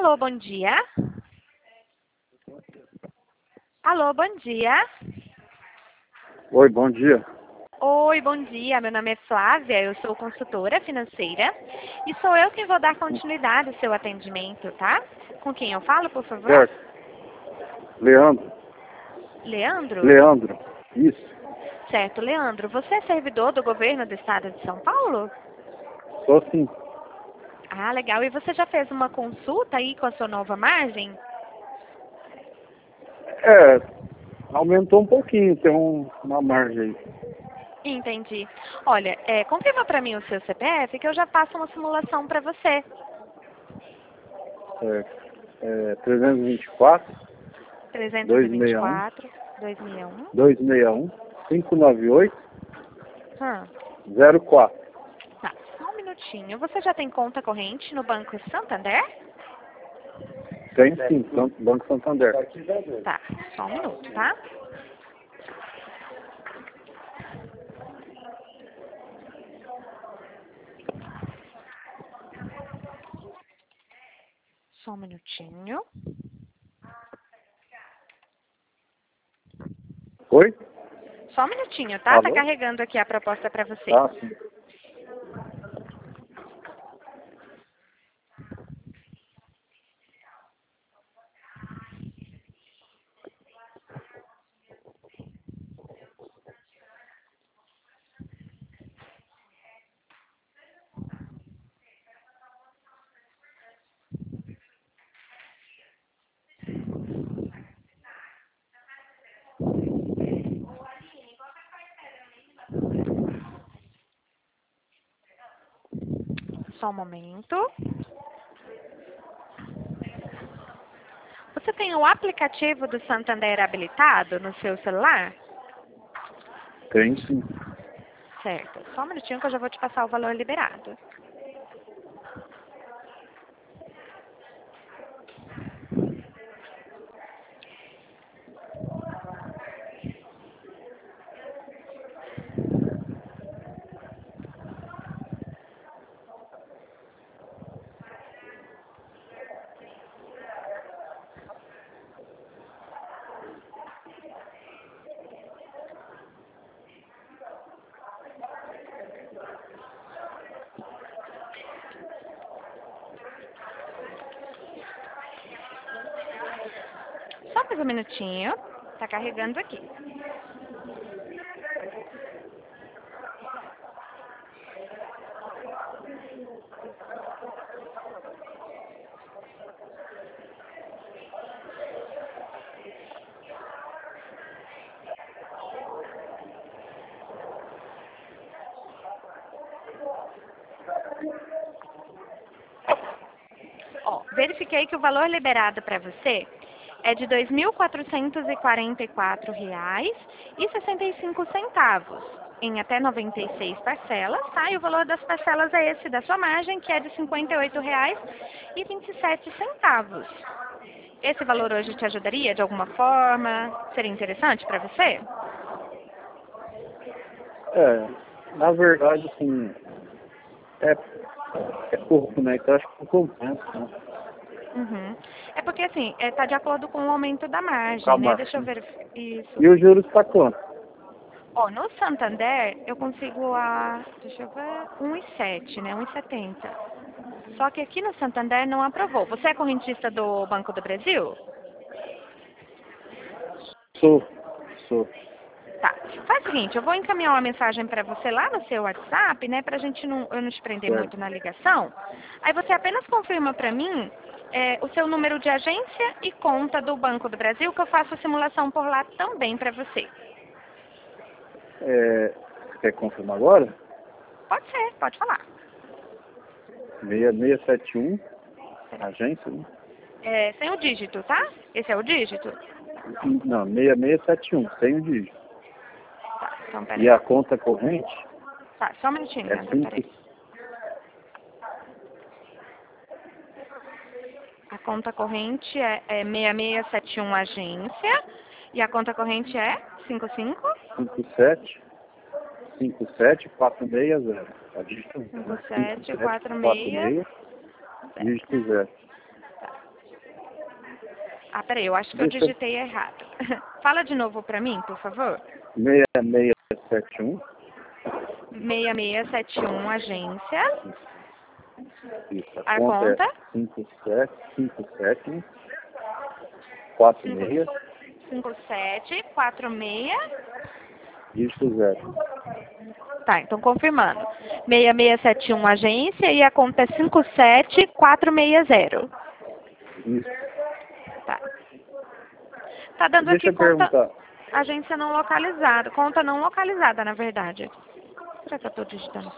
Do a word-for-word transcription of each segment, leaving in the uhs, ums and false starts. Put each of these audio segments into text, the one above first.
Alô, bom dia. Alô, bom dia. Oi, bom dia. Oi, bom dia. Meu nome é Flávia, eu sou consultora financeira e sou eu quem vou dar continuidade ao seu atendimento, tá? Com quem eu falo, por favor? Certo. Leandro. Leandro? Leandro. Isso. Certo, Leandro. Você é servidor do governo do estado de São Paulo? Sou sim. Ah, legal. E você já fez uma consulta aí com a sua nova margem? É, aumentou um pouquinho, tem um, uma margem aí. Entendi. Olha, é, confirma para mim o seu C P F que eu já faço uma simulação para você. Certo. É, trezentos e vinte e quatro, trezentos e duzentos e vinte e sessenta e um, quatro, duzentos e sessenta e um. duzentos e sessenta e um, cinco nove oito, Hum, zero quatro. tá, só um minutinho. Você já tem conta corrente no Banco Santander? Tem sim, San- Banco Santander. Tá, só um minuto, tá? Só um minutinho. Oi? Só um minutinho, tá? Tá Alô? carregando aqui a proposta para você. Ah, sim. Só um momento. Você tem o aplicativo do Santander habilitado no seu celular? Tem sim. Certo. Só um minutinho que eu já vou te passar o valor liberado. Só mais um minutinho. Tá carregando aqui. Ó, verifiquei que o valor liberado para você é de dois mil quatrocentos e quarenta e quatro reais e sessenta e cinco centavos, em até noventa e seis parcelas, tá? E o valor das parcelas é esse da sua margem, que é de cinquenta e oito reais e vinte e sete centavos. Esse valor hoje te ajudaria de alguma forma? Seria interessante para você? É, na verdade, assim, é, é pouco, né? Então acho que não compensa, né? Uhum. É porque assim, está de acordo com o aumento da margem, Calma. né? Deixa eu ver isso. E o juros está quanto? Ó, no Santander eu consigo a, deixa eu ver, um e sete, né? um e setenta. Só que aqui no Santander não aprovou. Você é correntista do Banco do Brasil? Sou. Sou. Tá. Faz o seguinte, eu vou encaminhar uma mensagem para você lá no seu WhatsApp, né? Pra gente não, eu não te prender Certo. muito na ligação. Aí você apenas confirma para mim é, o seu número de agência e conta do Banco do Brasil, que eu faço a simulação por lá também para você. É, você quer confirmar agora? Pode ser, pode falar. seis seis sete um, agência, né? É, sem o dígito, tá? Esse é o dígito? Não, seis seis sete um, sem o dígito. Tá, então E peraí. a conta corrente Tá, só um minutinho, é Leandro, peraí. cinco. A conta corrente é, é seis seis sete um agência e a conta corrente é cinco cinco cinco sete cinco sete quatro seis zero. A dígito um, cinco né? sete quatro quatro seis seis, dígito zero. Tá. Ah, peraí, eu acho que eu Deixa- digitei errado. Fala de novo para mim, por favor. seis seis sete um. seis seis sete um, agência. Isso, A a conta conta? é cinco sete cinco sete quatro seis, cinco sete quatro seis. dígito zero. Tá, então confirmando. seis seis sete um, agência, e a conta é cinco sete quatro seis zero. Isso. Tá. Tá dando Deixa aqui eu conta, perguntar. agência não localizada. Conta não localizada, na verdade. Será que eu tô digitando?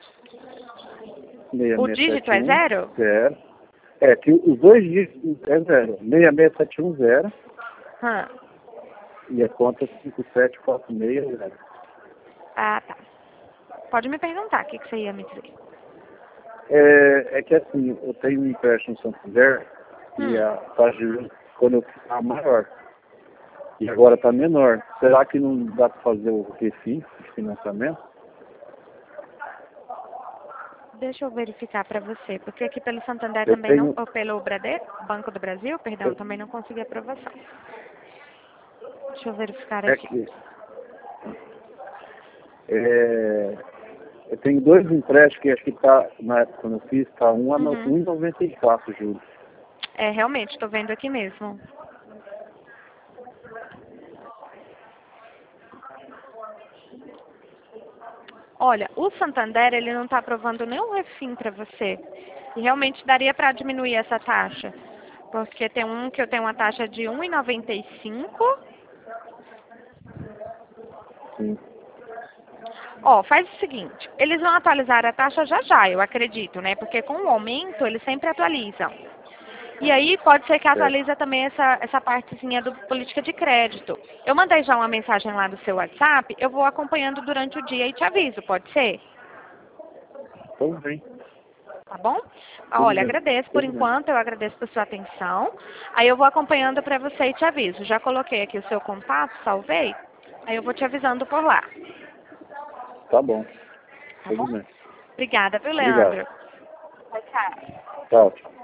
O dígito é zero? Zero. É, que os dois dígitos é zero. seis seis sete um zero Hã. e a conta é cinco sete quatro seis zero. Ah, tá. Pode me perguntar o que, que você ia me dizer. É, é que assim, eu tenho um empréstimo no Santander Hum. e a taxa de juros quando eu ficar maior. E agora está menor. Será que não dá para fazer o refis de financiamento? Deixa eu verificar para você, porque aqui pelo Santander Eu também não, tenho- ou pelo Brade, Banco do Brasil, perdão, eu também não consegui aprovação. Deixa eu verificar É aqui. que é, eu tenho dois empréstimos que acho que está, na época quando eu fiz, está um a no- Uhum. um vírgula noventa e quatro juros. É, realmente, estou vendo aqui mesmo. Olha, o Santander, ele não está aprovando nenhum refim para você. E realmente daria para diminuir essa taxa. Porque tem um que eu tenho uma taxa de um vírgula noventa e cinco. Sim. Ó, faz o seguinte, eles vão atualizar a taxa já já, eu acredito, né? Porque com o aumento, eles sempre atualizam. E aí pode ser que atualiza também essa, essa partezinha do política de crédito. Eu mandei já uma mensagem lá no seu WhatsApp, eu vou acompanhando durante o dia e te aviso, pode ser? Então vem. Tá bom? Tudo Olha, bem. agradeço por Tudo bem. enquanto, eu agradeço por sua atenção. Aí eu vou acompanhando para você e te aviso. Já coloquei aqui o seu contato, salvei. Aí eu vou te avisando por lá. Tá bom. Tá Tudo bom? bem. Obrigada, viu, Obrigado. Leandro? Tchau, tchau. Tchau.